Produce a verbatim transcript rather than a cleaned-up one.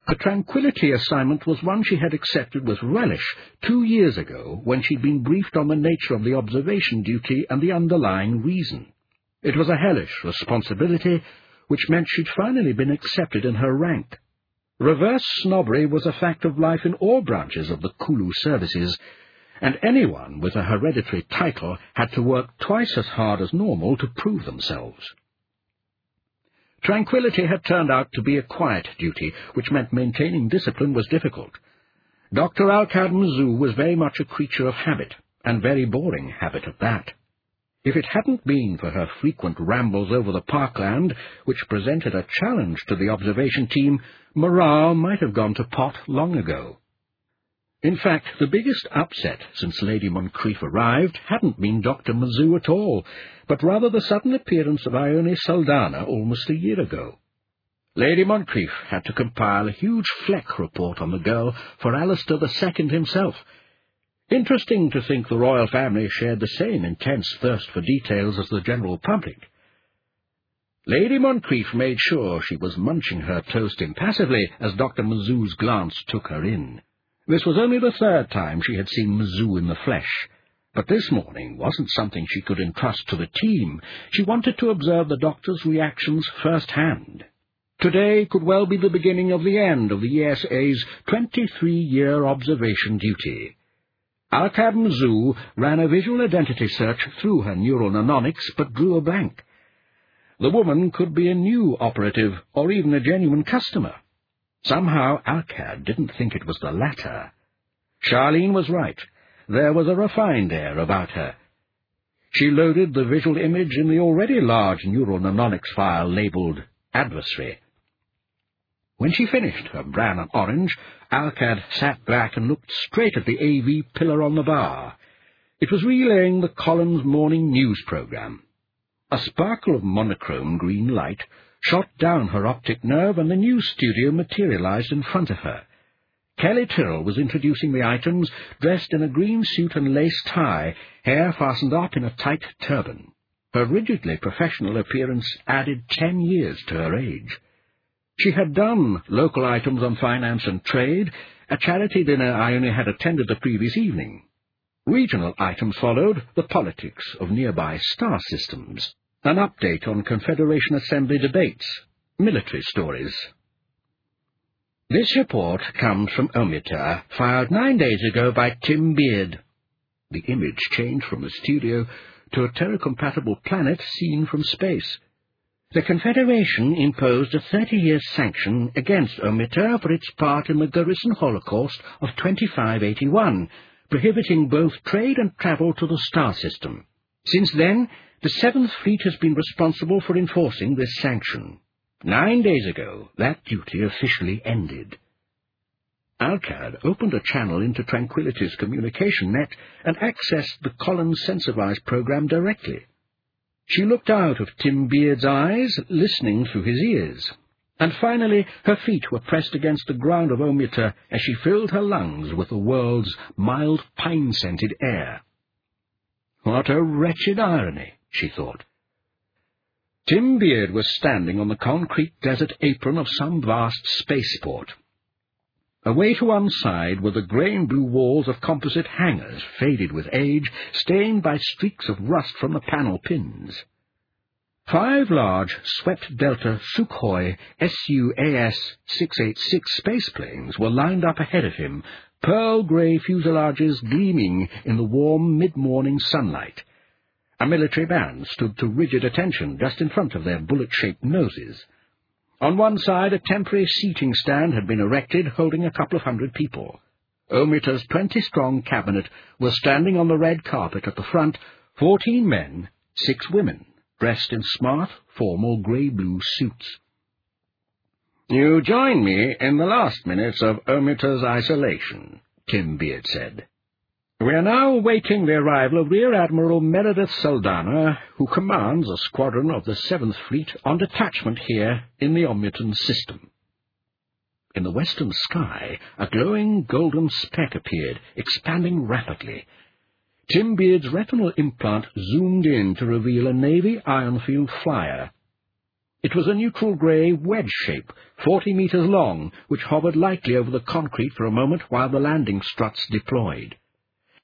The Tranquility assignment was one she had accepted with relish two years ago when she'd been briefed on the nature of the observation duty and the underlying reason. It was a hellish responsibility, which meant she'd finally been accepted in her rank. Reverse snobbery was a fact of life in all branches of the Kulu services, and anyone with a hereditary title had to work twice as hard as normal to prove themselves. Tranquility had turned out to be a quiet duty, which meant maintaining discipline was difficult. Doctor Alkad Mizzou was very much a creature of habit, and very boring habit at that. If it hadn't been for her frequent rambles over the parkland, which presented a challenge to the observation team, morale might have gone to pot long ago. In fact, the biggest upset since Lady Moncrief arrived hadn't been Doctor Mizzou at all, but rather the sudden appearance of Ione Saldana almost a year ago. Lady Moncrief had to compile a huge Fleck report on the girl for Alistair the Second himself. Interesting to think the royal family shared the same intense thirst for details as the general public. Lady Moncrief made sure she was munching her toast impassively as Doctor Mizzou's glance took her in. This was only the third time she had seen Mizzou in the flesh, but this morning wasn't something she could entrust to the team. She wanted to observe the doctor's reactions firsthand. Today could well be the beginning of the end of the E S A's twenty-three-year observation duty. Alkad Mizzou ran a visual identity search through her neural mnemonics, but drew a blank. The woman could be a new operative, or even a genuine customer. Somehow Alkad didn't think it was the latter. Charlene was right. There was a refined air about her. She loaded the visual image in the already large neural mnemonics file labelled Adversary. When she finished her brown and orange, Alkad sat back and looked straight at the A V pillar on the bar. It was relaying the Collins morning news programme. A sparkle of monochrome green light shot down her optic nerve, and the news studio materialized in front of her. Kelly Tyrrell was introducing the items, dressed in a green suit and lace tie, hair fastened up in a tight turban. Her rigidly professional appearance added ten years to her age. She had done local items on finance and trade, a charity dinner Ione had attended the previous evening. Regional items followed, the politics of nearby star systems, an update on Confederation Assembly debates, military stories. This report comes from Omitar, filed nine days ago by Tim Beard. The image changed from the studio to a Terra-compatible planet seen from space. The Confederation imposed a thirty-year sanction against Omitar for its part in the Garrison Holocaust of twenty-five eighty-one, prohibiting both trade and travel to the star system. Since then, the Seventh Fleet has been responsible for enforcing this sanction. Nine days ago, that duty officially ended. Alkad opened a channel into Tranquility's communication net and accessed the Collins Sensorwise program directly. She looked out of Tim Beard's eyes, listening through his ears, and finally her feet were pressed against the ground of Omitar as she filled her lungs with the world's mild pine-scented air. What a wretched irony, she thought. Tim Beard was standing on the concrete desert apron of some vast spaceport. Away to one side were the grey and blue walls of composite hangars, faded with age, stained by streaks of rust from the panel pins. Five large swept Delta Sukhoi S U A S six eighty-six spaceplanes were lined up ahead of him, pearl-grey fuselages gleaming in the warm mid-morning sunlight. A military band stood to rigid attention just in front of their bullet-shaped noses. On one side, a temporary seating stand had been erected, holding a couple of hundred people. Omitar's twenty-strong cabinet was standing on the red carpet at the front, fourteen men, six women, dressed in smart, formal grey-blue suits. "You join me in the last minutes of Omitar's isolation," Tim Beard said. "We are now awaiting the arrival of Rear Admiral Meredith Saldana, who commands a squadron of the Seventh Fleet on detachment here in the Omitan system." In the western sky, a glowing golden speck appeared, expanding rapidly. Tim Beard's retinal implant zoomed in to reveal a Navy Ironfield flyer. It was a neutral grey wedge shape, forty metres long, which hovered lightly over the concrete for a moment while the landing struts deployed.